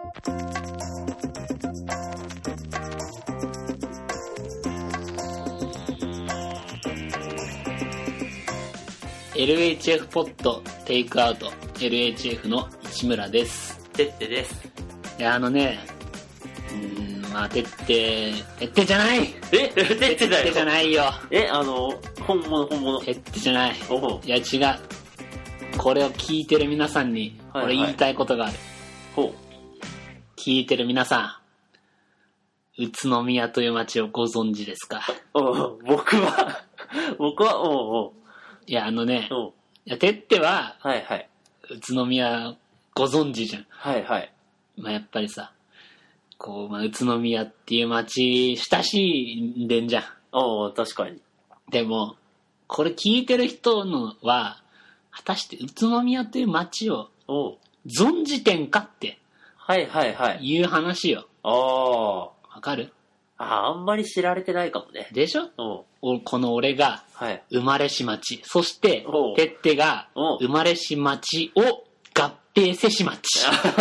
LHF ポットテイクアウト LHF の市村です。 てってです。 いやまあてってじゃない。 てってだよ。 てってじゃないよ。 本物。 てってじゃない。 おう。 いや違う。これを聞いてる皆さんに俺言いたいことがある。 ほう。 聞いてる皆さん、宇都宮という街をご存知ですか？ 僕はおう。 いやいやてってははいはい。 宇都宮ご存知じゃん。 はいはい。 まあやっぱりさ、こう宇都宮っていう街親しんでんじゃん。 確かに。 でもこれ聞いてる人のは果たして宇都宮という街を存じてんかっていう話よ。 わかる？ あんまり知られてないかもね。 でしょ？この俺が生まれし町、そしててってが生まれし町を合併せし町。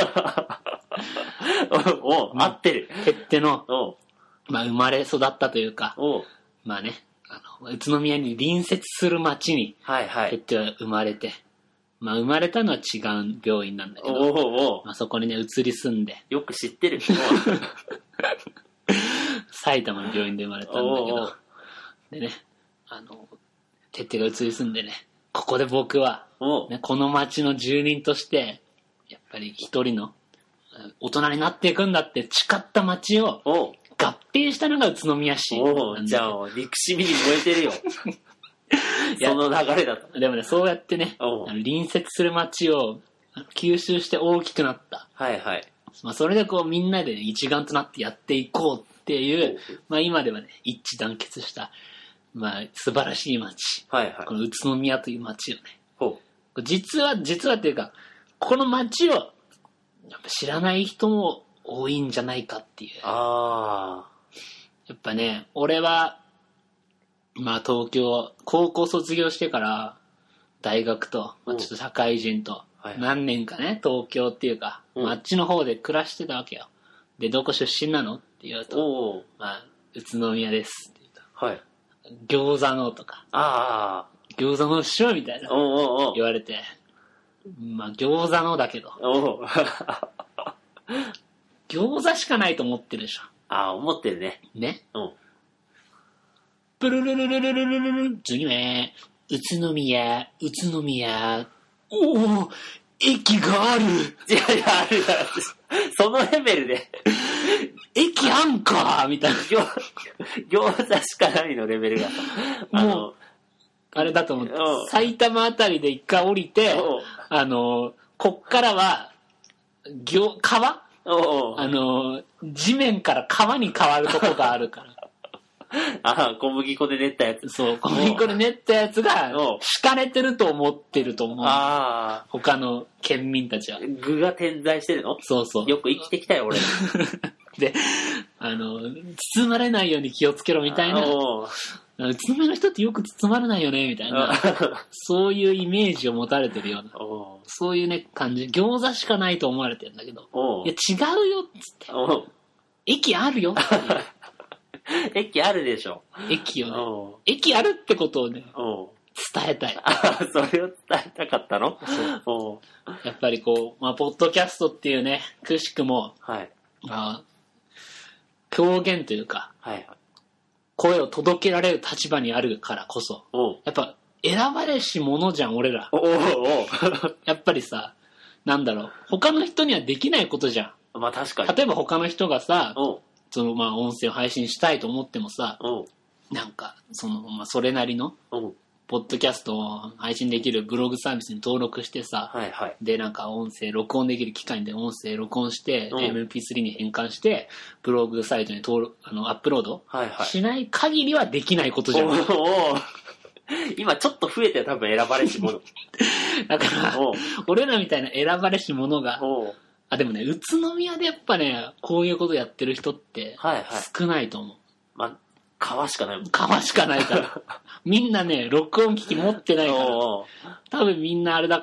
合ってる。 てっての生まれ育ったというか、まあね、宇都宮に隣接する町にてっては生まれて、まあ生まれたのは違う病院なんだけど、まあそこにね移り住んで、 よく知ってる。 埼玉の病院で生まれたんだけど、でね、てってが移り住んでね、ここで僕は、ね、この町の住人としてやっぱり一人の大人になっていくんだって誓った町を合併したのが宇都宮市なんだ。 じゃあ憎しみに燃えてるよ。その流れだと。 でもね、そうやってね、隣接する町を吸収して大きくなった。 はいはい。まあ、それでこうみんなで、ね、一丸となってやっていこうっていう、まあ今ではね、一致団結した、まあ素晴らしい町。この宇都宮という町をね。実はっていうか、この町をやっぱ知らない人も多いんじゃないかっていう。やっぱね、俺は、まあ東京、高校卒業してから大学と、まあ、ちょっと社会人と、何年かね、東京っていうか、あっちの方で暮らしてたわけよ。で、どこ出身なのって言うと、まあ、宇都宮ですって言うと、餃子のとか、餃子のっしょみたいな言われて、まあ餃子のだけど、餃子しかないと思ってるでしょ。 思ってるね。 ね。プルルルルルルルルル、次ね、宇都宮。駅がある。 いやある。そのレベルで。 駅あんかみたいな。 餃子しかないのレベルが。 もう、あれだと思う。埼玉あたりで一回降りて、こっからは、川地面から川に変わるとこがあるから。 小麦粉で練ったやつ。 そう、小麦粉で練ったやつが、敷かれてると思ってると思う。他の県民たちは。 具が点在してるの？ そうそう。 よく生きてきたよ、俺。 で、包まれないように気をつけろみたいな。宇都宮の人ってよく包まれないよね、みたいな。そういうイメージを持たれてるような。そういうね、感じ。餃子しかないと思われてるんだけど。いや、違うよ、っつって。駅あるよっていう。 駅あるでしょ。 駅をね。駅あるってことをね、伝えたい。 それを伝えたかったの？ やっぱりこう、まあ、ポッドキャストっていうね、くしくも、狂言というか、声を届けられる立場にあるからこそ、やっぱ選ばれし者じゃん、俺ら。やっぱりさ、なんだろう、他の人にはできないことじゃん。 まあ確かに。 例えば他の人がさ、まあ音声を配信したいと思ってもさ、なんかまあそれなりのポッドキャストを配信できるブログサービスに登録してさ、でなんか音声録音できる機械で音声録音して、MP3 に変換してブログサイトにアップロードしない限りはできないことじゃん。 今ちょっと増えて多分選ばれし者。 だから俺らみたいな選ばれし者が、でもね、宇都宮でやっぱね、こういうことやってる人って少ないと思う。 まあ、川しかないもん。 川しかないから。みんなね、録音機器持ってないから。多分みんなあれだから、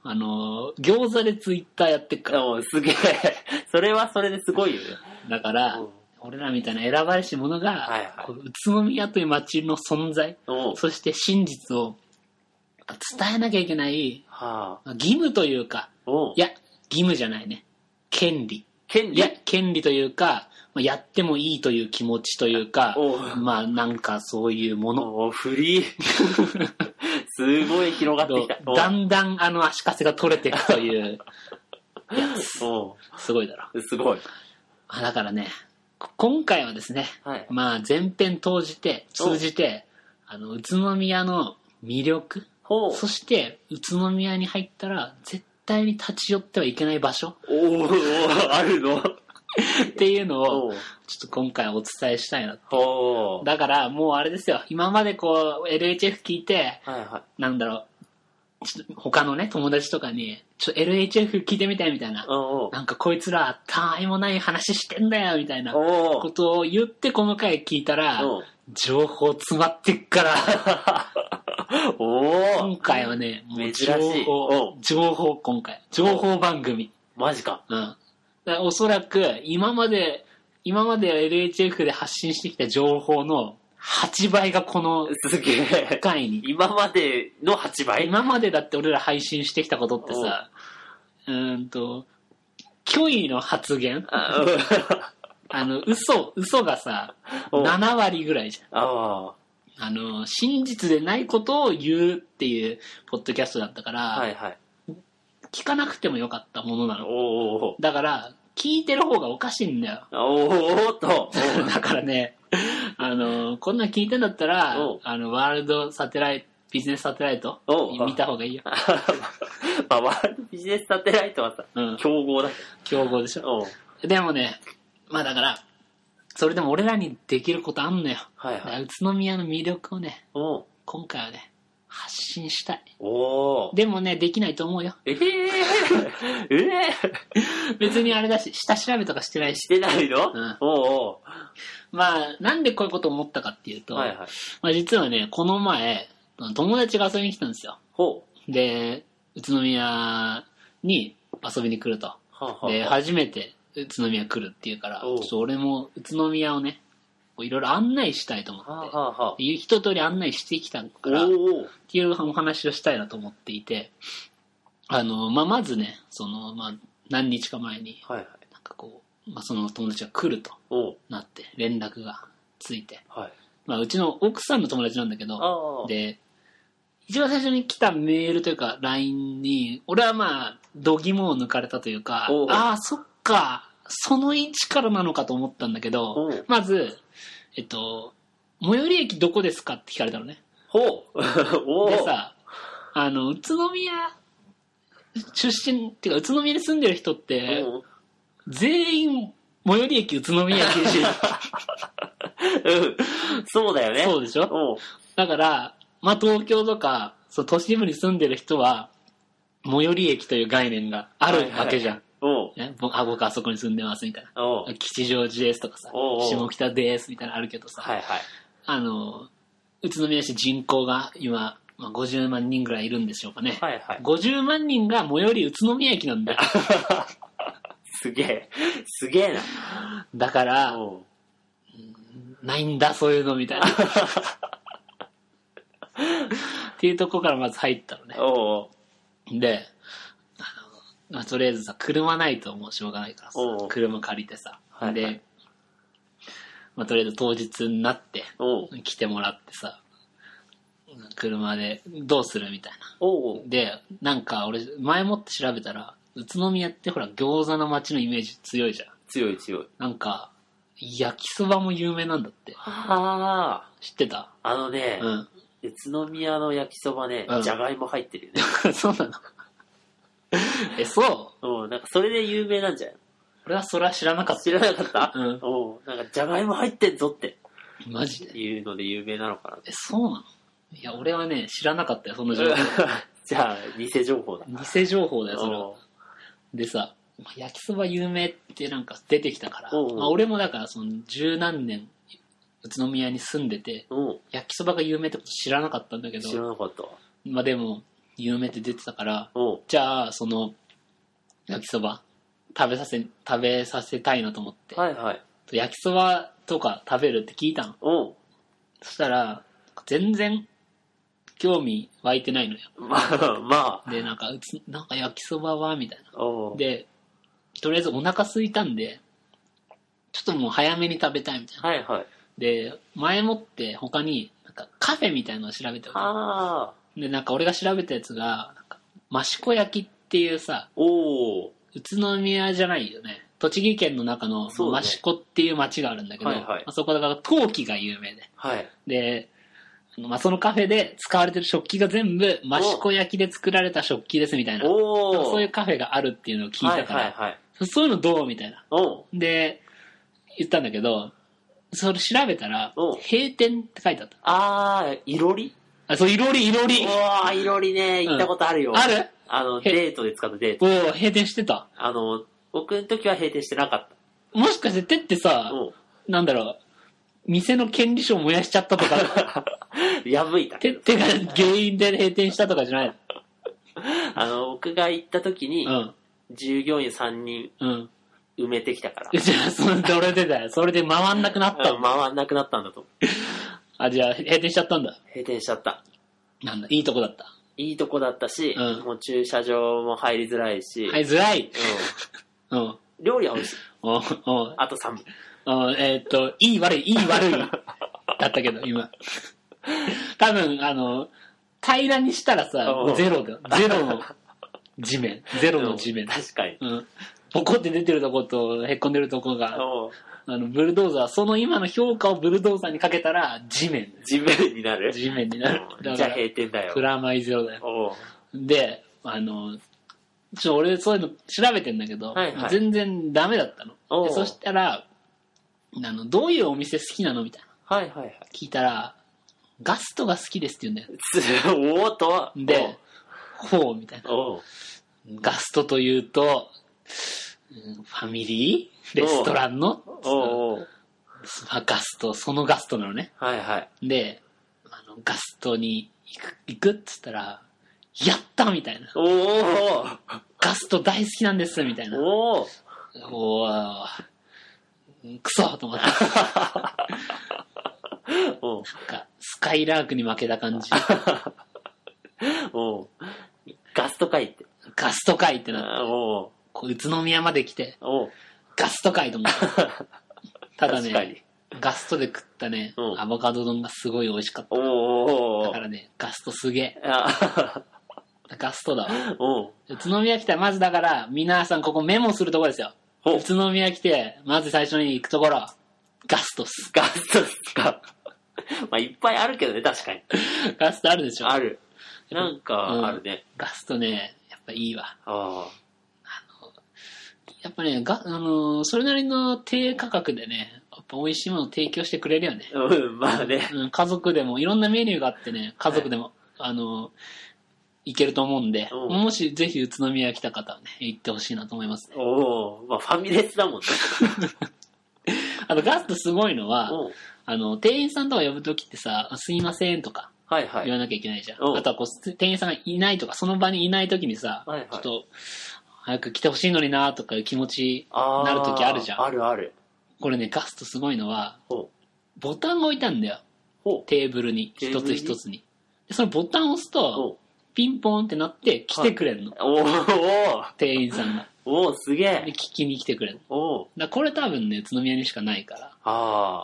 餃子でツイッターやってっから。 すげえ。それはそれですごいよね。 だから、俺らみたいな選ばれし者が、宇都宮という街の存在、そして真実を伝えなきゃいけない、義務というか、いや、義務じゃないね。権利。いや、権利というか、やってもいいという気持ちというか、なんかそういうもの。 フリー。すごい広がってきた。 だんだん足かせが取れていくというやつ。すごいだろ。 すごい。 だからね、今回はですね、前編通じて、宇都宮の魅力、そして宇都宮に入ったら絶対に立ち寄ってはいけない場所。 あるのっていうのを、ちょっと今回お伝えしたいなって。だから、もうあれですよ。今までこう、LHF 聞いて、なんだろう、ちょっと他のね、友達とかに、ちょっと LHF 聞いてみたいみたいな。なんかこいつら、たわいもない話してんだよ、みたいなことを言ってこの回聞いたら、情報詰まってっから。今回はね、もう情報今回。情報番組。 マジか。 おそらく今まで LHF で発信してきた情報の8倍がこの回に。 今までの8倍？ 今までだって俺ら配信してきたことってさ、虚偽の発言嘘がさ、7割ぐらいじゃん。真実でないことを言うっていうポッドキャストだったから、聞かなくてもよかったものなの。だから、聞いてる方がおかしいんだよ。だからね、こんなん聞いてんだったら、ワールドサテライト、ビジネスサテライト見た方がいいよ。 ワールドビジネスサテライトはさ、競合だけど。 競合でしょ。でもね、だから、それでも俺らにできることあんのよ。宇都宮の魅力をね、今回はね、発信したい。でもね、できないと思うよ。別にあれだし、下調べとかしてないし。 してないの？ なんでこういうこと思ったかっていうと、実はね、この前、友達が遊びに来たんですよ。で、宇都宮に遊びに来ると。で、初めて宇都宮来るっていうから、ちょっと俺も宇都宮をね、いろいろ案内したいと思って、一通り案内してきたからっていうお話をしたいなと思っていて、まずね、何日か前に、なんかこう、その友達が来るとなって連絡がついて、うちの奥さんの友達なんだけど、で、一番最初に来たメールというか LINE に、俺は度肝を抜かれたというか、そっか、その位置からなのかと思ったんだけど、まず、最寄り駅どこですかって聞かれたのね。でさ、宇都宮出身っていうか、宇都宮に住んでる人って、全員最寄り駅宇都宮駅でしょ。 そうだよね。 そうでしょ。だから、東京とか、都市部に住んでる人は、最寄り駅という概念があるわけじゃん。僕あそこに住んでますみたいな。吉祥寺ですとかさ、下北ですみたいなのあるけどさ、宇都宮市人口が今、50万人ぐらいいるんでしょうかね。50万人が最寄り宇都宮駅なんだよ。 すげえな。 だから、ないんだそういうのみたいな。っていうとこからまず入ったのね。で、とりあえずさ、車ないともうしょうがないからさ、車借りてさ、で、とりあえず当日になって来てもらってさ、車でどうするみたいな。で、なんか俺前もって調べたら、宇都宮ってほら餃子の街のイメージ強いじゃん。 強い。 なんか焼きそばも有名なんだって。知ってた？ 宇都宮の焼きそばね、じゃがいも入ってるよね。 そうなの？そう？ なんかそれで有名なんじゃない？ 俺はそれは知らなかった。 知らなかった？なんかじゃがいも入ってんぞって。 マジで？ いうので有名なのかな。 そうなの？いや、俺はね、知らなかったよ、その情報。 じゃあ、偽情報だ。 偽情報だよ、それは。でさ、焼きそば有名ってなんか出てきたから、俺もだからその十何年宇都宮に住んでて、焼きそばが有名ってこと知らなかったんだけど、 知らなかった。 でも、 有名って出てたから、じゃあその焼きそば食べさせたいなと思って、はいはい、焼きそばとか食べるって聞いたの。そしたら全然興味湧いてないのよ。まあ。で、なんか焼きそばはみたいな。で、とりあえずお腹空いたんで、ちょっともう早めに食べたいみたいな。はいはい。で、前もって他になんかカフェみたいなのを調べておいた。で、なんか俺が調べたやつが、益子焼っていうさ、宇都宮じゃないよね。栃木県の中の益子っていう町があるんだけど、はいはい、そこだから陶器が有名で。はい、で、そのカフェで使われてる食器が全部益子焼で作られた食器ですみたいな。そういうカフェがあるっていうのを聞いたから、はいはいはい、そういうのどうみたいな。で、言ったんだけど、それ調べたら、閉店って書いてあった。 いろり？ そう、いろり。 うわいろりね、行ったことあるよ。 ある？ デートで使ったデート。 閉店してた。 僕の時は閉店してなかった。 もしかして手ってさ、なんだろう、店の権利書を燃やしちゃったとか。 破いた。 手が原因で閉店したとかじゃないの？僕が行った時に、従業員3人、埋めてきたから。 じゃあ、それでだよ。それで回んなくなった回んなくなったんだと。 じゃあ、閉店しちゃったんだ。 閉店しちゃった。 なんだ、いいとこだった。 いいとこだったし、もう駐車場も入りづらいし。 入りづらい？ 料理は美味しい。あと3分。 いい悪いだったけど、今。多分、平らにしたらさ、ゼロだよ。ゼロの地面。 確かに。 ポコって出てるとことへっこんでるとこが、ブルドーザー、その今の評価をブルドーザーにかけたら地面になる。 地面になる。 じゃあ閉店だよ。 プラマイゼロだよ。で、俺そういうの調べてんだけど、はいはい、全然ダメだったの。でそしたら、どういうお店好きなのみたいな。はいはいはい。聞いたら、ガストが好きですって言うんだよ。 おーとで、ほうみたいな。ガストというと、ファミリーレストランのガスト、そのガストなのね。はいはい。で、ガストに行くっつったら、やったみたいな。ガスト大好きなんですみたいな。クソと思って。なんかスカイラークに負けた感じ。 ガスト会って。 ガスト会ってなって。宇都宮まで来て、ガスト会と思った。ただね、ガストで食ったね、アボカド丼がすごい美味しかった。だからね、ガストすげえ。ガストだわ。宇都宮来たら、まずだから、皆さんここメモするところですよ。宇都宮来て、まず最初に行くところ、ガストっす。 ガストっすか。まあいっぱいあるけどね、確かに。 ガストあるでしょ。 ある。なんか、あるね。 ガストね、やっぱいいわ。やっぱね、それなりの低価格でね、やっぱ美味しいものを提供してくれるよね。 まあね。 家族でも、いろんなメニューがあってね、家族でも、行けると思うんで、もしぜひ宇都宮来た方はね、行ってほしいなと思いますね。 まあファミレスだもんね。 ガストすごいのは、店員さんとか呼ぶときってさ、すいませんとか言わなきゃいけないじゃん。あとは店員さんがいないとか、その場にいないときにさ、ちょっと、早く来てほしいのになとかいう気持ちになるときあるじゃん。 あるある。 これね、ガストすごいのは、ボタンが置いてあるんだよ。テーブルに、一つ一つに。でそのボタンを押すと、ピンポーンってなって来てくれるの。店員さんが。 すげえ。 で、聞きに来てくれるの。だこれ多分ね、宇都宮にしかないから。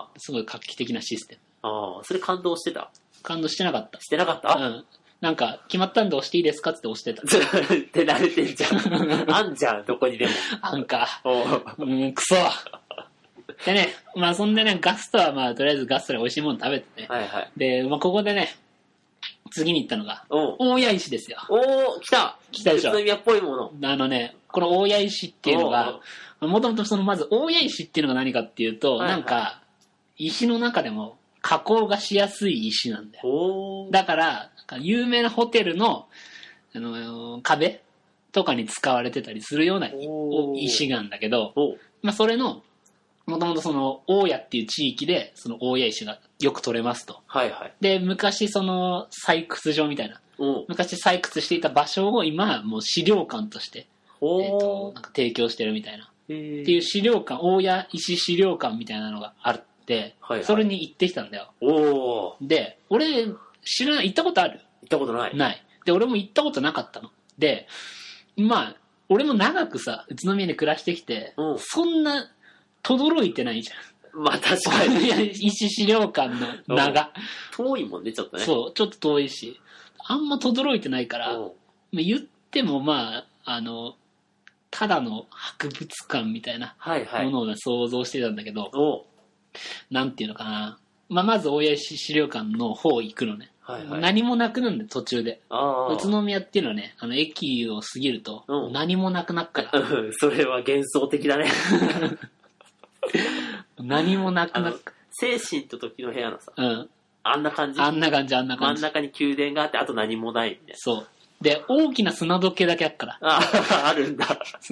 すごい画期的なシステム。それ感動してた？ 感動してなかった。 してなかった？うん。 なんか、決まったんで押していいですかって押してた。 って慣れてんじゃん。あんじゃん、どこにでも。 あんか。くそ。でね、まあそんでね、ガストはまあとりあえずガストで美味しいもの食べてね。はいはい。で、まあここでね、次に行ったのが、大谷石ですよ。 来たでしょ。 宇都宮っぽいもの。この大谷石っていうのが、もともとまず大谷石っていうのが何かっていうと、なんか、石の中でも加工がしやすい石なんだよ。だから、有名なホテルの、壁とかに使われてたりするような石なんだけど、まあそれの、もともと大谷っていう地域で、その大谷石がよく取れますと。 はいはい。 で、昔その採掘場みたいな。昔採掘していた場所を今もう資料館として、なんか提供してるみたいな。っていう資料館、大谷石資料館みたいなのがあって、はいはい、それに行ってきたんだよ。で、俺行ったことある？ 行ったことない。 ない。で、俺も行ったことなかったの。で、まあ、俺も長くさ、宇都宮で暮らしてきて、そんな、轟いてないじゃん。 まあ確かに。 石資料館の名が。 遠いもんね、ちょっとね。 そう、ちょっと遠いし。あんま轟いてないから、言ってもまあ、ただの博物館みたいなものを想像してたんだけど、なんていうのかな。まあ、まず大谷石資料館の方行くのね。何もなくなるんだよ、途中で。宇都宮っていうのはね、駅を過ぎると何もなくなっから。 それは幻想的だね。 何もなくなっから。 精神と時の部屋のさ、あんな感じ。 あんな感じ。真ん中に宮殿があって、あと何もないみたいな。 そう。で、大きな砂時計だけあっから。 あるんだ。そう。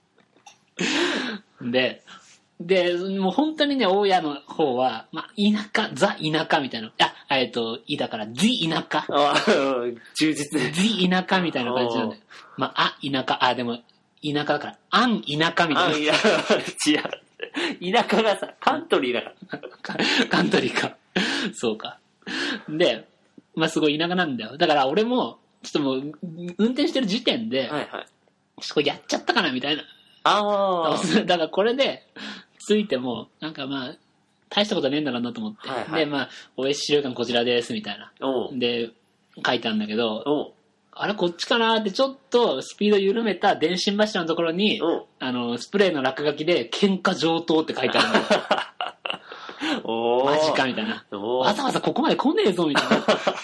で、もう本当にね、大家の方は、まあ、田舎みたいな。だから、田舎。 忠実。 田舎みたいな感じなんだよ。まあ、田舎。でも、田舎だから、田舎みたいな。 違う。田舎がさ、カントリーだから。 カントリーか。そうか。で、まあ、すごい田舎なんだよ。だから、俺も、ちょっともう、運転してる時点で、ちょっとこれやっちゃったかな、みたいな。だからこれで、ついても、なんかまあ、大したことはねえんだろうなと思って。で、まあ、大石資料館こちらです、みたいな。で、書いたんだけど、あれこっちかなってちょっとスピード緩めた電信柱のところに、スプレーの落書きで、喧嘩上等って書いてあるんだよ。マジかみたいな。わざわざここまで来ねえぞみたいな。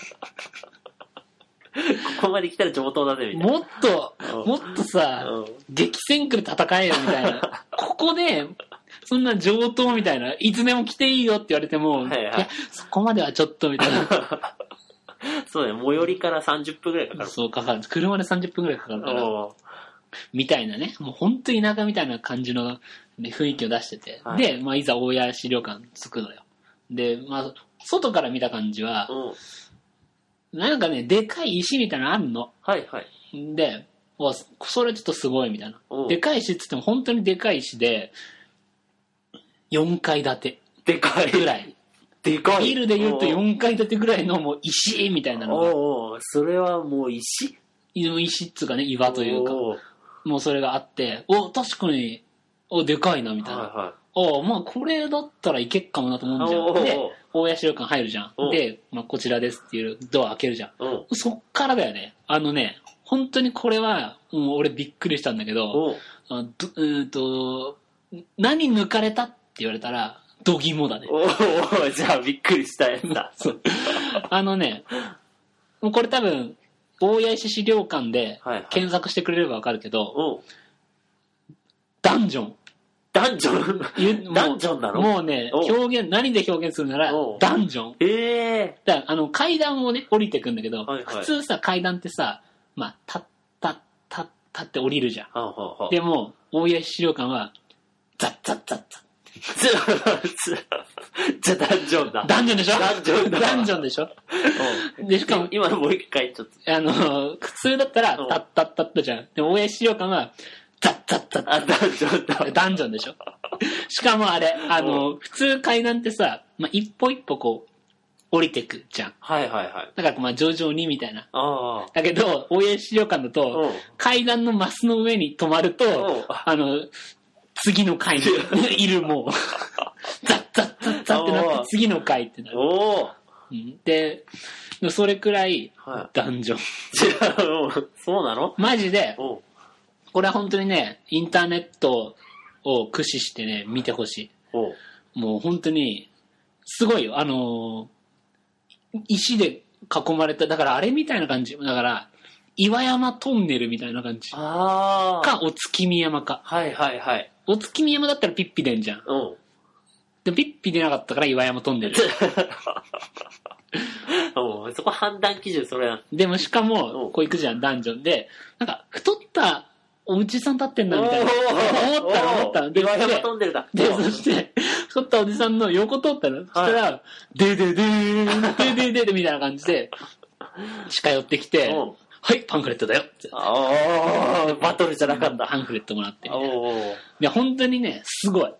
ここまで来たら上等だねみたいな。 もっとさ、激戦区で戦えよみたいな。ここで、そんな上等みたいな、いつでも来ていいよって言われても、いや、そこまではちょっとみたいな。 そうだね、最寄りから30分くらいかかる。 そう、かかる。車で30分くらいかかるから。みたいなね。もう本当に田舎みたいな感じの、ね、雰囲気を出してて。で、まあ、いざ大谷資料館着くのよ。で、まあ、外から見た感じは、なんかね、でかい石みたいなのあんの。で、それちょっとすごいみたいな。でかい石って言っても本当にでかい石で、4階建て。 でかい。 ぐらい。 でかい。 ビルで言うと4階建てぐらいのもう石みたいなのが。 それはもう石？ 石っつうかね、岩というか。もうそれがあって、確かに、でかいなみたいな。まあこれだったらいけっかもなと思うんじゃん。で、大谷資料館入るじゃん。で、まあこちらですっていうドア開けるじゃん。そっからだよね。本当にこれは、もう俺びっくりしたんだけど、何抜かれたって言われたら、度肝だね。 じゃあびっくりしたやつだ。 そう。もうこれ多分、大谷石資料館で検索してくれればわかるけど、ダンジョン。 ダンジョンなの？ もうね、何で表現するなら、ダンジョン。だから階段をね、降りてくんだけど、普通さ、階段ってさ、まあ、たって降りるじゃん。でも、大谷資料館は、ザッザッザッザッ。 じゃあダンジョンだ。 ダンジョンでしょ？ダンジョンでしょ？で、しかも、 今のもう一回ちょっと。普通だったら、タッタッタッタじゃん。でも、大谷資料館は、ザッザッザッ。 ダンジョンだ。 ダンジョンでしょ？しかもあれ、普通階段ってさ、まあ、一歩一歩こう、降りてくじゃん。だから、まあ、徐々にみたいな。だけど、大谷資料館だと、階段のマスの上に止まると、次の階にいるもう、ザッザッザッザッってなって次の階ってなる。で、それくらい、ダンジョン。 そうなの？ マジで、これは本当にね、インターネットを駆使してね、見てほしい。もう本当に、すごいよ。石で囲まれた、だからあれみたいな感じ。だから、岩山トンネルみたいな感じ。か、お月見山か。お月見山だったらピッピ出んじゃん。でもピッピ出なかったから岩山トンネル。 そこ判断基準それな。 でもしかも、こう行くじゃん、ダンジョンで、なんか太ったおうちさん立ってんなみたいな。思ったの。 岩山飛んでるだ。 で、そして、撮ったおじさんの横通ったの。そしたら、でーみたいな感じで、近寄ってきて、はい、パンフレットだよ。 バトルじゃなかった。 パンフレットもらって。いや、本当にね、すごい。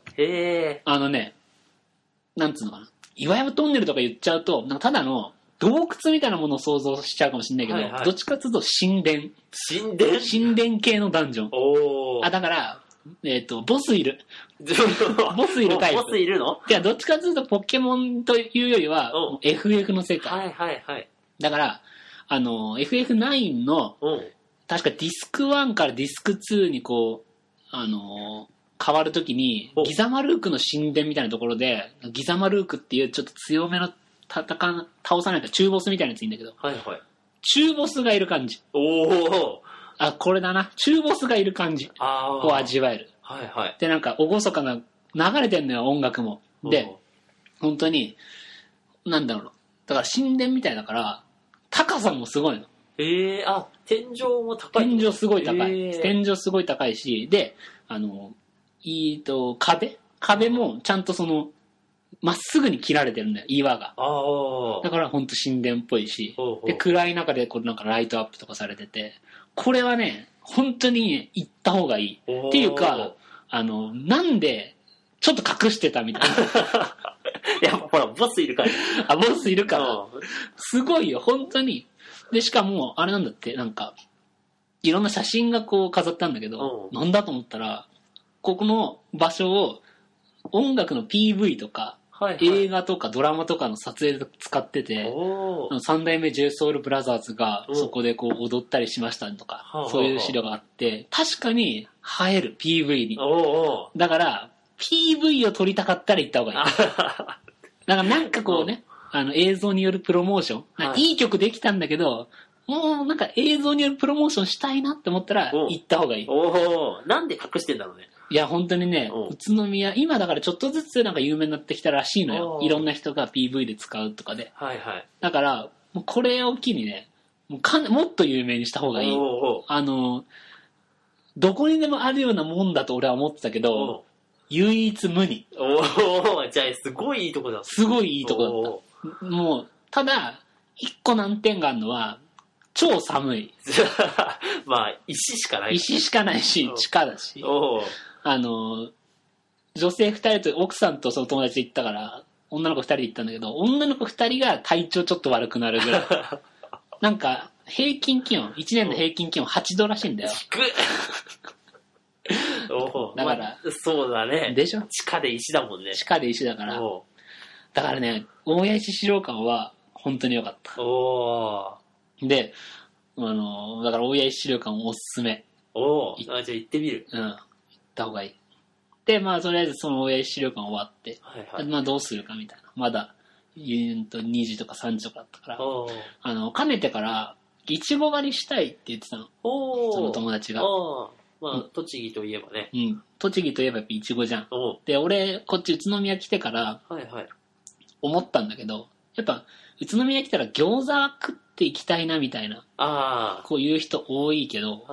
なんつうのかな。岩山トンネルとか言っちゃうと、なんかただの洞窟みたいなものを想像しちゃうかもしれないけど、どっちかというと神殿。神殿系のダンジョン。だから、ボスいる。ボスいるタイプ。 ボスいるの？ いや、どっちかというとポケモンというよりは、FF の世界。だから、FF9 の、確かディスク1からディスク2にこう、変わるときに、ギザマルークの神殿みたいなところで、ギザマルークっていうちょっと強めの倒さないと中ボスみたいなやついいんだけど、中ボスがいる感じ。これだな。中ボスがいる感じを味わえる。で、なんか、厳かな、流れてんのよ、音楽も。で、本当に、なんだろう。だから神殿みたいだから、高さもすごいの。 天井も高い。 天井すごい高い。天井すごい高いし、で、壁もちゃんとまっすぐに切られてるんだよ、岩が。だからほんと神殿っぽいし、で、暗い中でこうなんかライトアップとかされてて、これはね、本当に行った方がいい。っていうか、なんで、ちょっと隠してたみたいな。 いや、ほら、ボスいるから。 ボスいるから。すごいよ、本当に。で、しかも、あれなんだって、なんか、いろんな写真がこう飾ったんだけど、なんだと思ったら、ここの場所を音楽の PV とか、映画とかドラマとかの撮影で使ってて、三代目 JSOULBROTHERS がそこでこう踊ったりしましたとか、そういう資料があって、確かに映える PV に。だから、PV を撮りたかったら行った方がいい。だからなんかこうね、映像によるプロモーション、いい曲できたんだけど、もうなんか映像によるプロモーションしたいなって思ったら行った方がいい。 なんで隠してんだろうね。 いや本当にね、宇都宮今だからちょっとずつなんか有名になってきたらしいのよ。いろんな人が PV で使うとかで。だからもうこれを機にね、もっと有名にした方がいい。どこにでもあるようなもんだと俺は思ってたけど、唯一無二。 じゃあすごいいいとこだ。 すごいいいとこだった。もうただ一個難点があるのは超寒い。 まあ石しかない。 石しかないし地下だし。女性2人と奥さんとその友達で行ったから女の子2人で行ったんだけど、女の子2人が体調ちょっと悪くなるぐらい。なんか平均気温1年の平均気温8度らしいんだよ。だから、 そうだね。 でしょ？ 地下で石だもんね。 地下で石だから。だからね、大谷石資料館は本当に良かった。で、だから大谷石資料館おすすめ。 じゃあ行ってみる。 行った方がいい。で、まあとりあえずその大谷石資料館終わって、まあどうするかみたいな。まだ、2時とか3時とかだったから、かねてから、いちご狩りしたいって言ってたの。その友達が。 まあ、栃木といえばね。 栃木といえばやっぱいちごじゃん。で、俺、こっち宇都宮来てから、思ったんだけど、やっぱ、宇都宮来たら餃子食っていきたいなみたいな、こういう人多いけど、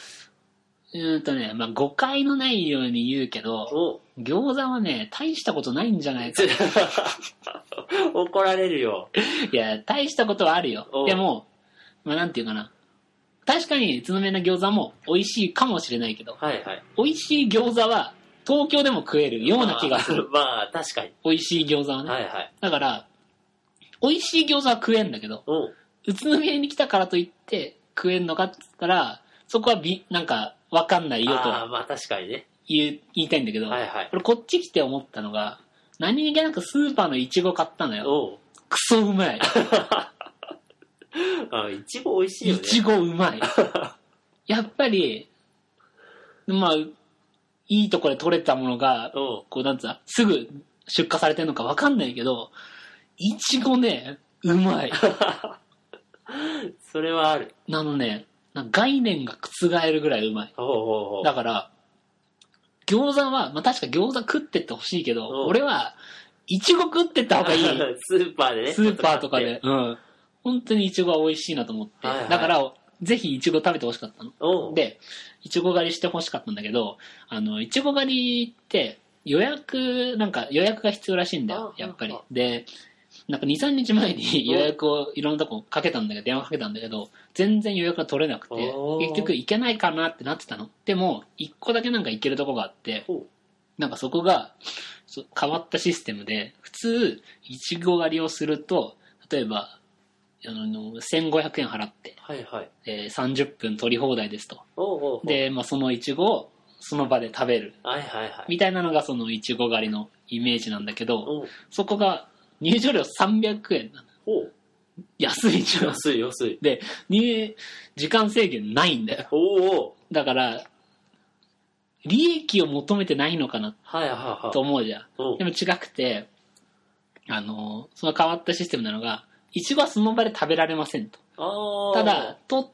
まあ誤解のないように言うけど、餃子はね、大したことないんじゃないかな。 怒られるよ。 いや、大したことはあるよ。でも、まあなんていうかな。確かに宇都宮の餃子も美味しいかもしれないけど、美味しい餃子は東京でも食えるような気がする。 まあ確かに。 美味しい餃子はね。だから、美味しい餃子は食えんだけど、宇都宮に来たからといって食えんのかって言ったら、そこはなんかわかんないよと。 まあ確かにね。 言いたいんだけど、俺こっち来て思ったのが、何気なくスーパーのイチゴ買ったのよ。クソうまい。 いちご美味しいよね。 いちごうまい。やっぱり、まあ、いいところで取れたものが、こうなんつうの、すぐ出荷されてるのかわかんないけど、いちごね、うまい。 それはある。 ね、概念が覆るぐらいうまい。だから、餃子は、まあ確か餃子食ってってほしいけど、俺は、いちご食ってった方がいい。 スーパーでね。 スーパーとかで。本当にイチゴは美味しいなと思って。だから、 ぜひいちご食べてほしかったの。で、いちご狩りしてほしかったんだけど、いちご狩りって予約が必要らしいんだよ、やっぱり。で、なんか2、3日前に予約をいろんなとこかけたんだけど、電話かけたんだけど、全然予約が取れなくて、結局行けないかなってなってたの。でも、1個だけなんか行けるとこがあって、なんかそこが変わったシステムで、普通、いちご狩りをすると、例えば、1500円払って、30分取り放題ですと。で、そのいちごをその場で食べる。みたいなのがそのいちご狩りのイメージなんだけど、そこが入場料300円なの。安いじゃん。 安い。 で、時間制限ないんだよ。だから、利益を求めてないのかなと思うじゃん。でも違くて、その変わったシステムなのが、いちごはその場で食べられませんと。ただ、取って、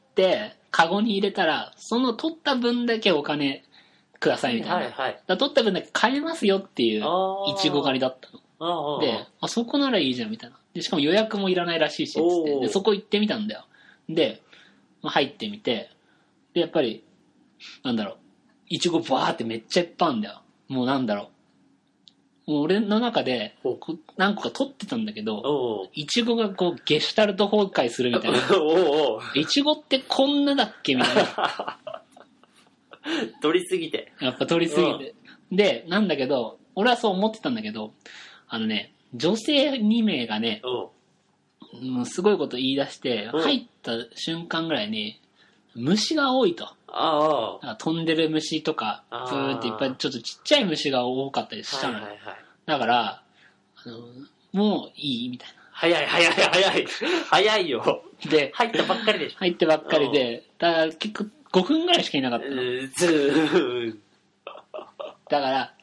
カゴに入れたら、その取った分だけお金くださいみたいな。だ取った分だけ買えますよっていういちご狩りだったの。で、そこならいいじゃんみたいな。で、しかも予約もいらないらしいし、つって。で、そこ行ってみたんだよ。で、入ってみて、で、やっぱり、いちごバーってめっちゃいっぱいあるんだよ。もう俺の中で何個か取ってたんだけど、いちごがゲシュタルト崩壊するみたいな。いちごってこんなだっけみたいな。 取りすぎて。 やっぱ取りすぎて。で、なんだけど、俺はそう思ってたんだけど、女性2名がね、すごいこと言い出して、入った瞬間ぐらいに、虫が多いと。飛んでる虫とか、プーっていっぱいちょっとちっちゃい虫が多かったりしたの。だから、もういいみたいな。 早いよ。で、入ったばっかりでしょ。 入ってばっかりで、だから結構5分ぐらいしかいなかったの。だから、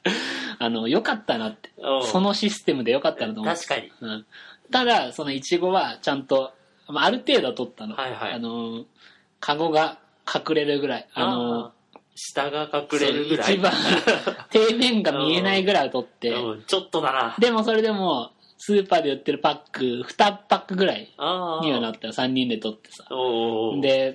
よかったなって。そのシステムでよかったなと思って。 確かに。 ただ、そのイチゴはちゃんと、ある程度は取ったの。カゴが隠れるぐらい。 下が隠れるぐらい。 一番、底面が見えないぐらいを取って。 ちょっとだな。 でもそれでも、スーパーで売ってるパック、2パックぐらいにはなったよ。3人で取ってさ。で、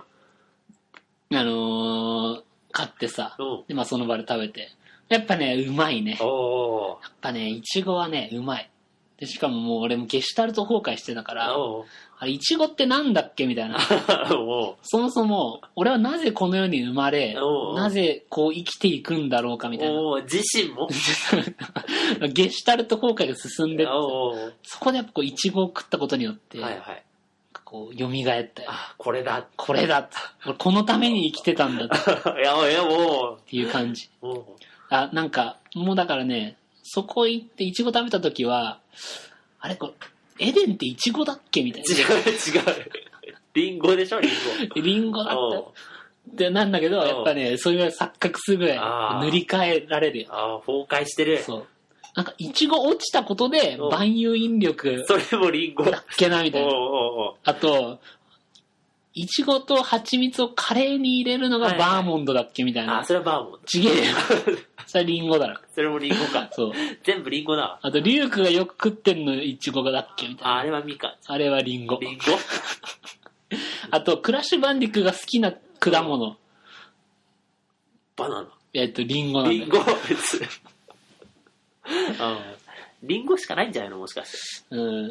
買ってさ。で、その場で食べて。やっぱね、うまいね。やっぱね、いちごはね、うまい。で、しかももう俺もゲシュタルト崩壊してたから、あれ、いちごってなんだっけみたいな。そもそも、俺はなぜこの世に生まれ、なぜこう生きていくんだろうかみたいな。 自身もゲシュタルト崩壊が進んでって、そこでやっぱいちごを食ったことによって、こう、蘇ったよ。 これだ。 このために生きてたんだって。 いや、もう。 っていう感じ。なんか、もうだからね、そこ行っていちご食べたときは、あれエデンってイチゴだっけみたいな。 違う。リンゴでしょ、リンゴ。 リンゴだった。で、なんだけど、やっぱね、それが錯覚するぐらい塗り替えられるよ。 崩壊してる。 そう。なんか、イチゴ落ちたことで、万有引力。 それもリンゴだっけな、みたいな。あと、イチゴと蜂蜜をカレーに入れるのがバーモンドだっけみたいな。 それはバーモンド。 ちげえよ。それはリンゴだろ。 それもリンゴか。 そう。 全部リンゴだ。 あと、リュウクがよく食ってんのイチゴだっけみたいな。 あれはミカン。 あれはリンゴ。 リンゴあと、クラッシュバンディックが好きな果物。 バナナ。 リンゴなんだ。 リンゴリンゴしかないんじゃないのもしかして。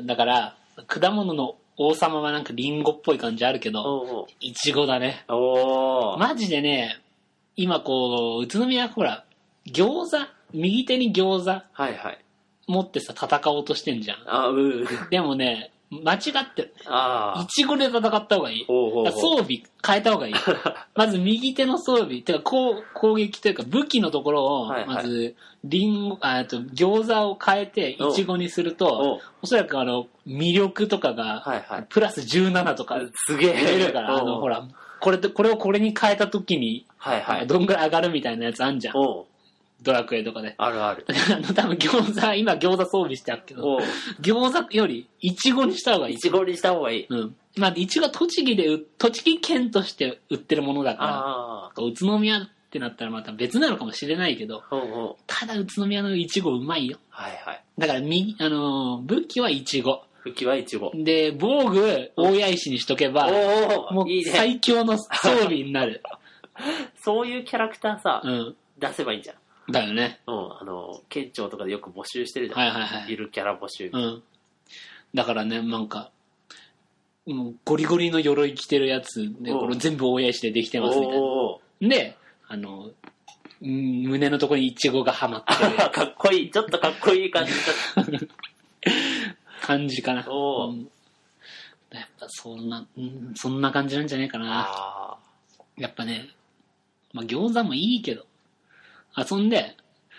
だから、果物の王様はなんかリンゴっぽい感じあるけど、イチゴだね。マジでね、今宇都宮ほら、餃子右手に餃子持ってさ、戦おうとしてんじゃん。でもね、間違ってる。イチゴで戦った方がいい。装備変えた方がいい。まず右手の装備、てか攻撃というか武器のところを、まず餃子を変えてイチゴにすると、おそらく魅力とかが、プラス17とかすげえ出るから、ほら、これをこれに変えた時に、どんぐらい上がるみたいなやつあんじゃん。ドラクエとかで。 あるある。 多分今餃子装備してあるけど、餃子よりイチゴにした方がいい。 イチゴにした方がいい。 イチゴは栃木県として売ってるものだから、宇都宮ってなったらまた別なのかもしれないけど、ただ宇都宮のイチゴうまいよ。だから武器はイチゴ。 吹きはいちご。 で、防具、大谷石にしとけば、もう最強の装備になる。 そういうキャラクターさ、出せばいいんじゃん。 だよね。 県庁とかでよく募集してるじゃん。 はいはいはい。 いるキャラ募集。 だからね、なんか、もうゴリゴリの鎧着てるやつで、これ全部大谷石でできてますみたいな。で、胸のところにイチゴがはまってる。 かっこいい。ちょっとかっこいい感じだ。 感じかな。やっぱそんな感じなんじゃないかな。やっぱね、まあ餃子もいいけど、遊んで、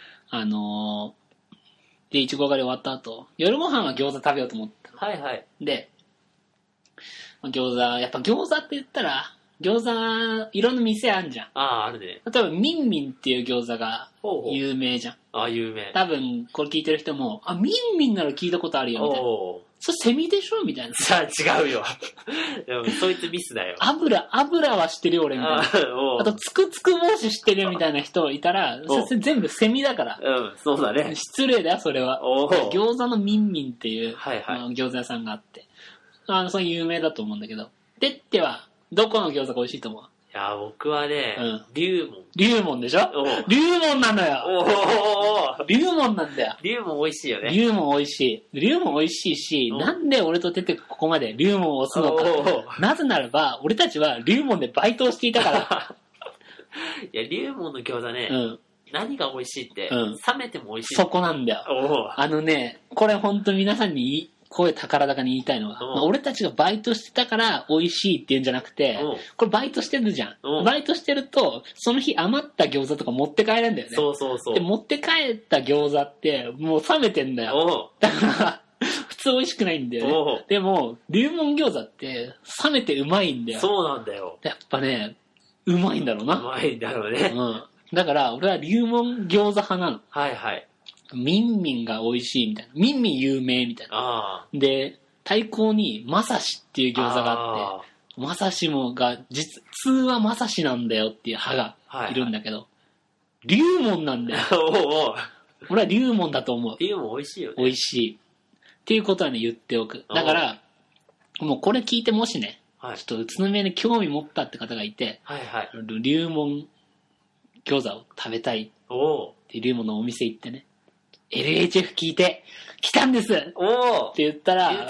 で、いちご狩り終わった後、夜ご飯は餃子食べようと思った。 はいはい。 で、餃子、やっぱ餃子って言ったら、餃子、いろんな店あんじゃん。 あるね。 例えば、ミンミンっていう餃子が有名じゃん。 有名。 多分、これ聞いてる人も、ミンミンなら聞いたことあるよ、みたいな。それセミでしょみたいな。 さあ、違うよ。でも、そいつミスだよ。 油は知ってるよ、俺、みたいな。あと、つくつく帽子知ってるよ、みたいな人いたら、それ全部セミだから。 そうだね。 失礼だよ、それは。餃子のミンミンっていう、餃子屋さんがあって。それ有名だと思うんだけど。てっては、どこの餃子が美味しいと思う？ いや、僕はね、龍門。 龍門でしょ？龍門なのよ。龍門なんだよ。 龍門美味しいよね。 龍門美味しい。龍門美味しいし、なんで俺とてってここまで龍門を押すのか。なぜならば、俺たちは龍門でバイトをしていたから。 いや、龍門の餃子ね、何が美味しいって、冷めても美味しい。 そこなんだよ。これ本当に皆さんに声高らかに言いたいのは、俺たちがバイトしてたから美味しいっていうんじゃなくて、これバイトしてるじゃん。バイトしてると、その日余った餃子とか持って帰れんだよね。 そうで、持って帰った餃子って、もう冷めてんだよ。だから、普通美味しくないんだよね。でも、龍門餃子って冷めてうまいんだよ。 そうなんだよ。 やっぱね、うまいんだろうな。 うまいんだろうね。 だから、俺は龍門餃子派なの。 はいはい。 ミンミンが美味しいみたいな。ミンミン有名みたいな。で、対抗にまさしっていう餃子があって、まさしもが、実はまさしなんだよっていう派がいるんだけど、龍門なんだよ。俺は龍門だと思う。 龍門美味しいよね。 美味しい。っていうことはね、言っておく。だから、もうこれ聞いてもしね、ちょっと宇都宮に興味持ったって方がいて、龍門餃子を食べたいっていう龍門のお店行ってね、LHF 聞いて、来たんですって言ったら、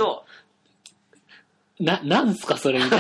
なんすかそれみたい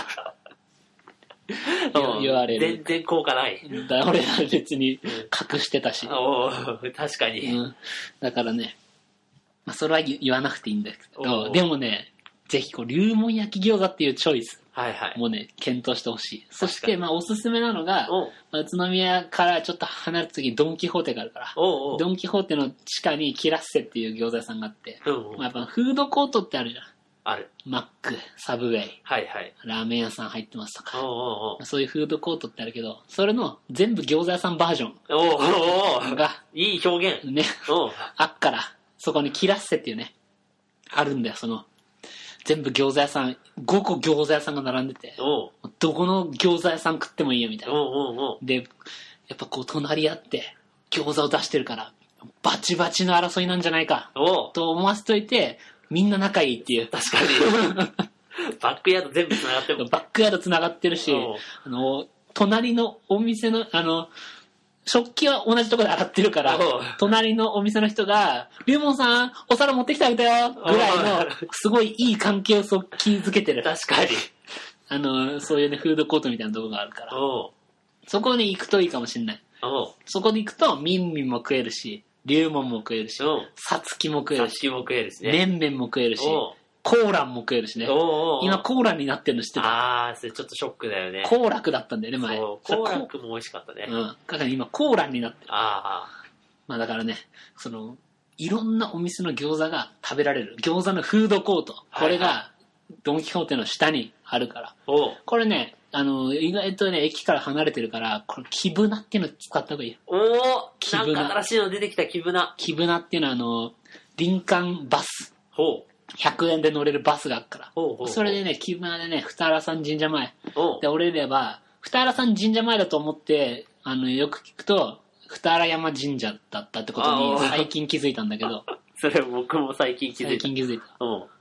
な。言われる。 全然効果ない。 俺は別に隠してたし。 確かに。 だからね、それは言わなくていいんだけど、でもね、ぜひ龍門焼き餃子っていうチョイス。もうね、検討してほしい。そして、おすすめなのが、宇都宮からちょっと離れた次、ドンキホーテがあるから、ドンキホーテの地下にキラッセっていう餃子屋さんがあって、やっぱフードコートってあるじゃん。 ある。 マック、サブウェイ、ラーメン屋さん入ってますとか、そういうフードコートってあるけど、それの全部餃子屋さんバージョンが、 いい表現。 ね、あっから、そこにキラッセっていうね、あるんだよ、全部餃子屋さん、5個餃子屋さんが並んでて、どこの餃子屋さん食ってもいいよみたいな。で、やっぱ隣り合って餃子を出してるから、バチバチの争いなんじゃないかと思わせといて、みんな仲いいっていう。 確かに。バックヤード全部繋がってる。 バックヤード繋がってるし、隣のお店の、食器は同じところで洗ってるから、隣のお店の人が、龍門さん、お皿持ってきてあげたよぐらいの、すごいいい関係を築けてる。 確かに。 そういうね、フードコートみたいなところがあるから、そこに行くといいかもしれない。そこに行くと、ミンミンも食えるし、龍門も食えるし、さつきも食えるし、めんめんも食えるし、コーランも食えるしね。今コーランになってるの知ってた？ それちょっとショックだよね。 コーラクだったんだよね、前。 コーラクも美味しかったね。 だから今コーランになってる。だからね、いろんなお店の餃子が食べられる。餃子のフードコート。これが、ドンキホーテの下にあるから。これね、意外とね、駅から離れてるから、これ、キブナっていうの使った方がいいよ。 なんか新しいの出てきた、キブナ。 キブナっていうのは、林間バス。100円で乗れるバスがあるから。それでね、キブナでね、二原山神社前。で、降りれば、二原山神社前だと思って、よく聞くと、二原山神社だったってことに最近気づいたんだけど。 それ僕も最近気づいた。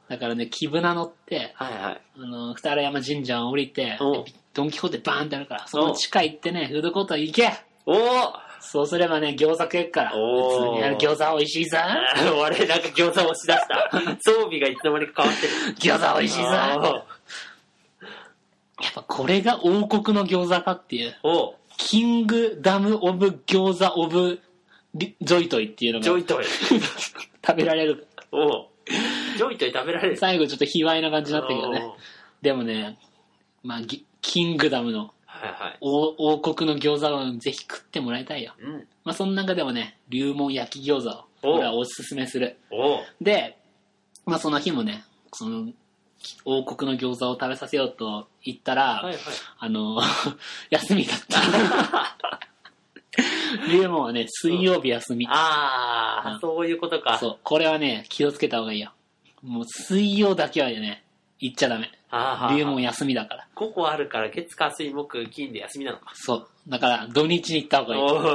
だからね、木船乗って、 はいはい。 二原山神社を降りて、ドンキホーテバーンってあるから、その地下行ってね、フードコート行け。そうすればね、餃子食えっから。餃子美味しいぞ。 俺なんか餃子押し出した。装備がいつの間にか変わってる。 餃子美味しいぞ。やっぱこれが王国の餃子かっていう。キングダムオブ餃子オブジョイトイっていうのが。 ジョイトイ。 食べられる。 ジョイトイ食べられる。 最後ちょっと卑猥な感じになったけどね。でもね、まあ、キングダムの王国の餃子をぜひ食ってもらいたいよ。まあその中でもね、龍門焼き餃子を俺はおすすめする。で、まあその日もね、その王国の餃子を食べさせようと言ったら、休みだった。龍門はね、水曜日休み。 そういうことか。 そう。これはね、気をつけた方がいいよ。もう水曜だけはね、行っちゃダメ。龍門休みだから。 5個あるから月火水木金で休みなのか。 そう。だから土日に行った方がいい。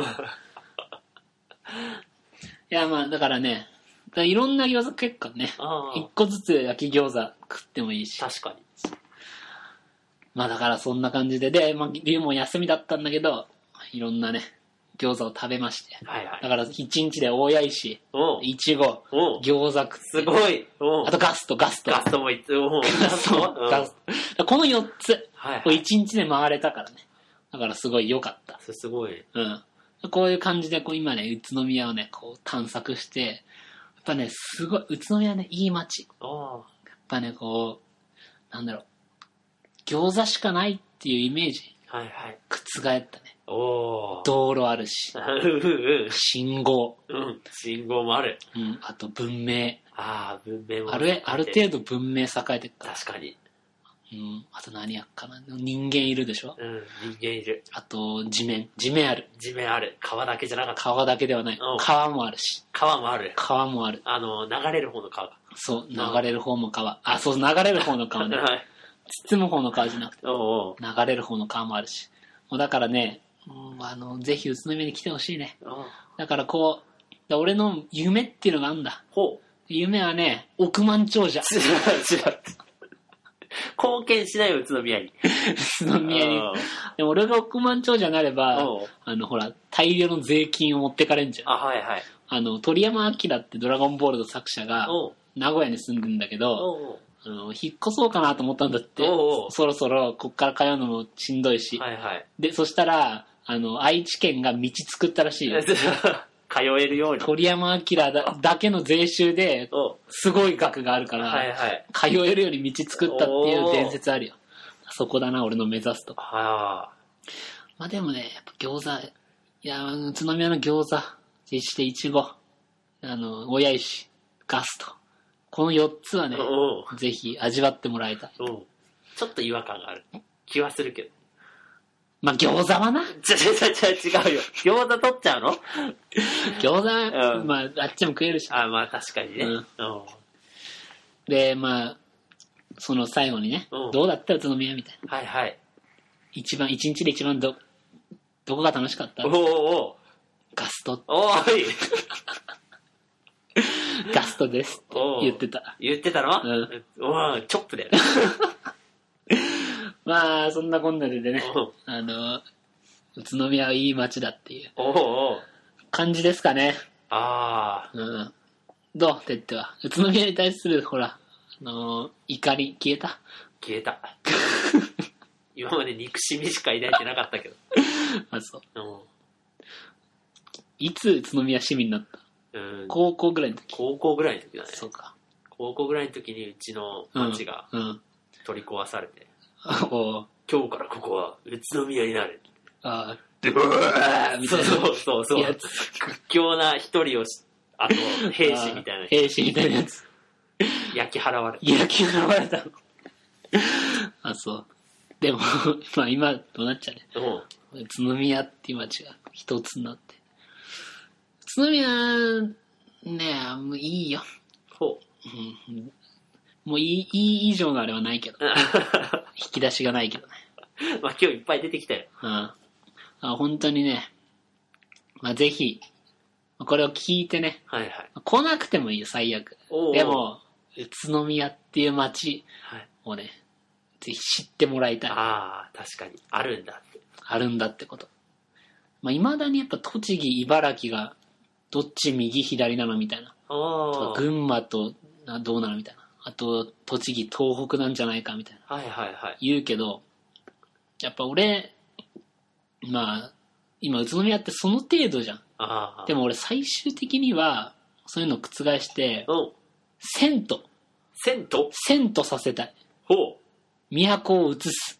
いやまあだからね、いろんな餃子結構ね、1個ずつ焼き餃子食ってもいいし。 確かに。 まあだからそんな感じで、で、まあ龍門休みだったんだけど、いろんなね、餃子を食べまして。だから1日で大谷石、いちご、餃子食って。 すごい。 あとガスト。 ガストもいつ、ガスト。この4つを1日で回れたからね。だからすごい良かった。 すごい。 こういう感じで今ね、宇都宮をね、こう探索して、やっぱね、すごい、宇都宮ね、いい街。やっぱね、こう、なんだろう、餃子しかないっていうイメージ。覆ったね。道路あるし。信号。 信号もある。 あと文明。 文明もある程度文明栄えてるから。 確かに。 あと何やっかな。人間いるでしょ。 人間いる。 あと地面ある。 地面ある。川だけじゃなかった。 川だけではない。川もあるし。 川もある。流れる方の川。 そう、流れる方も川。そう、流れる方の川ね。包む方の川じゃなくて、流れる方の川もあるし。だからね、ぜひ宇都宮に来てほしいね。だから俺の夢っていうのがあるんだ。夢はね、億万長者。 貢献しないよ、宇都宮に。 宇都宮に。でも俺が億万長者になれば、ほら、大量の税金を持ってかれんじゃん。鳥山明ってドラゴンボールの作者が、名古屋に住んでんだけど、引っ越そうかなと思ったんだって。そろそろこっから通うのもしんどいし。で、そしたら、愛知県が道作ったらしいよ。 通えるように。 鳥山明だけの税収で、すごい額があるから、通えるように道作ったっていう伝説あるよ。そこだな、俺の目指すと。まあでもね、やっぱ餃子、いや、宇都宮の餃子、そしていちご、親石、ガスト。この4つはね、ぜひ味わってもらいたい。 ちょっと違和感がある気はするけど。 まあ、餃子はな。 違うよ。餃子取っちゃうの餃子、まあ、あっちも食えるし。 まあ確かにね。 で、まあ、その最後にね、どうだった宇都宮みたいな。一日で一番どこが楽しかった？ガスト。ガストですって言ってた。 言ってたの？チョップだよね。 まあ、そんなこんなでね、宇都宮はいい街だっていう感じですかね。どう？てっては。宇都宮に対する、ほら、怒り、消えた？ 消えた。今まで憎しみしか抱いてなかったけど。 そう。いつ宇都宮市民になった？高校ぐらいの時。 高校ぐらいの時だね。 そうか。 高校ぐらいの時にうちの町が取り壊されて、今日からここは宇都宮になる。みたいな。そう。屈強な一人をあと兵士みたいな。 兵士みたいなやつ。 焼き払われたの。そう。でも、まあ今どうなっちゃうね。宇都宮っていう街が一つになって。宇都宮、ねもういいよ。もういい以上のあれはないけど。引き出しがないけどね。 まあ今日いっぱい出てきたよ。 本当にね、まあぜひ、これを聞いてね、来なくてもいいよ、最悪。でも、 宇都宮っていう街をね、はい、ぜひ知ってもらいたい。 ああ、確かに。あるんだって。 あるんだってこと。まあ、未だにやっぱ栃木、茨城がどっち右左なのみたいな。群馬とどうなのみたいな。あと、栃木、東北なんじゃないかみたいな。 はいはいはい。 言うけど、やっぱ俺、まあ、今宇都宮ってその程度じゃん。でも俺最終的には、そういうのを覆して、遷都させたい。 ほう。 都を移す。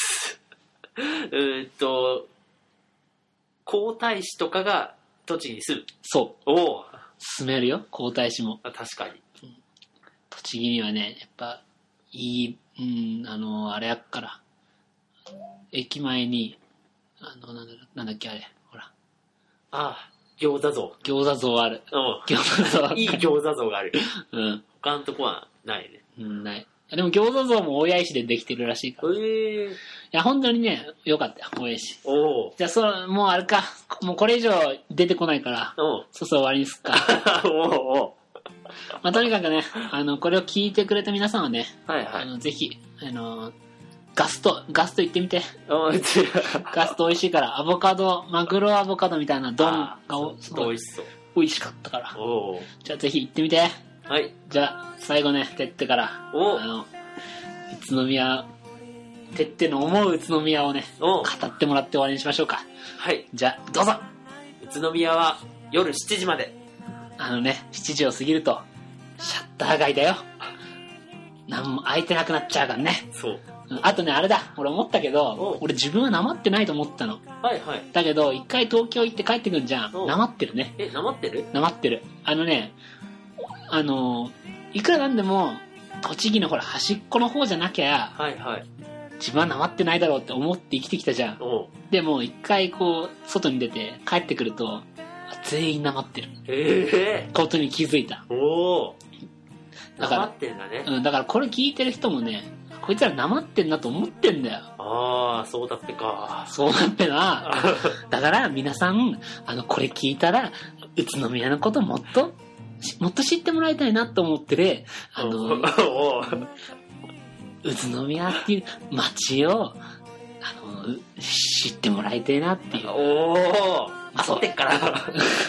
皇太子とかが栃木に住む。 そう。 おう。 住めるよ、皇太子も。 確かに。 栃木にはね、やっぱ、いい、あれやっから、駅前に、なんだっけあれ、ほら。 ああ、餃子像。 餃子像ある。餃子像。 いい餃子像がある。 うん。 他のとこはないね。 ない。でも餃子像も大谷石でできてるらしいから。いや、本当にね、よかったよ、大谷石。じゃあ、もうあれか、もうこれ以上出てこないから、そう終わりにすっか。まあ、とにかくね、これを聞いてくれた皆さんはね、はいはい、ぜひ、ガスト行ってみて。ガスト美味しいから、マグロアボカドみたいな丼がすごい美味しそう。 美味しかったから。じゃあぜひ行ってみて。 はい。 じゃあ、最後ね、てってから、宇都宮、てっての思う宇都宮をね、語ってもらって終わりにしましょうか。 はい。 じゃあ、どうぞ。 宇都宮は夜7時まで。 7時を過ぎると、シャッター街だよ。なんも開いてなくなっちゃうからね。 そう。 あとね、あれだ、俺思ったけど、俺自分はなまってないと思ったの。 はいはい。 だけど、一回東京行って帰ってくんじゃん。なまってるね。 なまってる？ なまってる。いくらなんでも、栃木のほら、端っこの方じゃなきゃ、はいはい。自分はなまってないだろうって思って生きてきたじゃん。でも、一回こう、外に出て帰ってくると、全員なまってる。ことに気づいた。 なまってんだね。 だからこれ聞いてる人もね、こいつらなまってんなと思ってんだよ。 ああ、そうだってか。 そうだってな。だから皆さん、これ聞いたら、宇都宮のこともっと知ってもらいたいなと思ってる、宇都宮っていう街を、知ってもらいたいなっていう。 焦ってっから。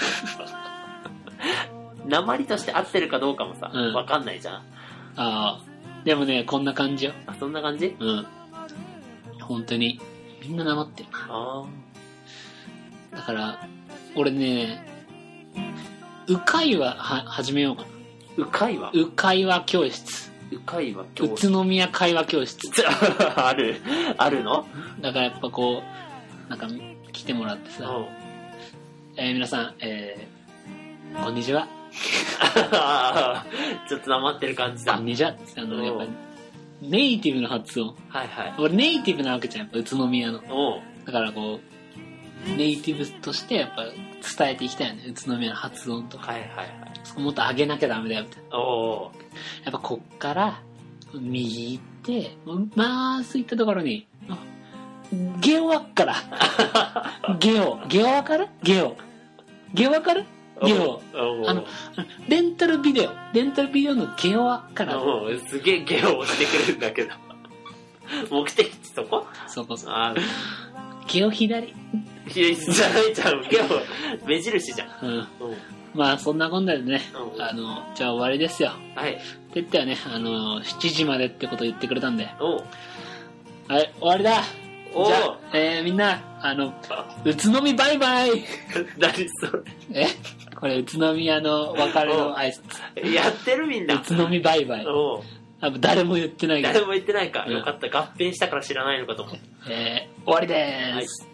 鉛として合ってるかどうかもさ、わかんないじゃん。 ああ。でもね、こんな感じよ。 あ、そんな感じ？ うん。本当に、みんななまってるな。だから、俺ね、宇会話始めようかな。 宇会話？ 宇会話教室。 宇会話教室。 宇都宮会話教室。 あるの？ だからやっぱこう、なんか来てもらってさ、皆さん、こんにちは。 ちょっとなまってる感じだ。 こんにちは。やっぱネイティブの発音。 はいはい。 俺ネイティブなわけじゃん、やっぱ宇都宮の。だからこう、ネイティブとしてやっぱ伝えていきたいよね、宇都宮の発音とか。はいはいはい。もっと上げなきゃダメだよみたいな。やっぱこっから右行って、まっすぐ行ったところに、ゲオわっから。ゲオわかる？ゲオわかる？ゲオ。レンタルビデオのゲオアから。 すげえゲオをしてくるんだけど。目的地そこ？ そこ。ゲオ左。 左じゃないじゃん。ゲオ、目印じゃん。 まあ、そんなこんなでね、じゃあ終わりですよ。はい。てってはね、7時までってこと言ってくれたんで。はい、終わりだ。じゃあ、みんな、宇都宮バイバイ。 何それ？ これ宇都宮の別れの挨拶。やってるみんな。 宇都宮バイバイ。誰も言ってないけど。 誰も言ってないか。よかった。合併したから知らないのかと思って。 終わりでーす。